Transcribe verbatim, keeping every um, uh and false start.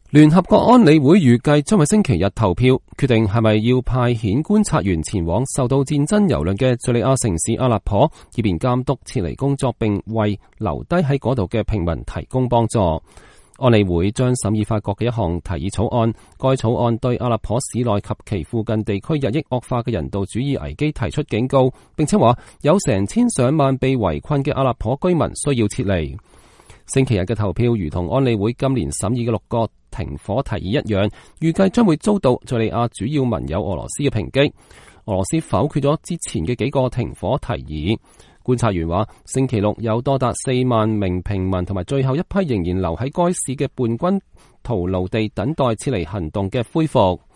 聯合國安理會預計將喺星期日投票，決定係咪要派遣觀察員前往受到戰爭蹂躪嘅敘利亞城市阿勒頗，以便監督撤離工作，並為留低喺嗰度嘅平民提供幫助。安理會將審議法國嘅一項提議草案，該草案對阿勒頗市內及其附近地區日益惡化嘅人道主義危機提出警告，並且話有成千上萬被圍困嘅阿勒頗居民需要撤離。星期日嘅投票如同安理會今年審議嘅六個停火提議一樣，預計將會遭到敘利亞主要盟友俄羅斯嘅抨擊。俄羅斯否決咗之前嘅幾個停火提議。觀察員話，星期六有多達四萬名平民同埋最後一批仍然留喺該市嘅叛軍徒勞地等待撤離行動嘅恢復。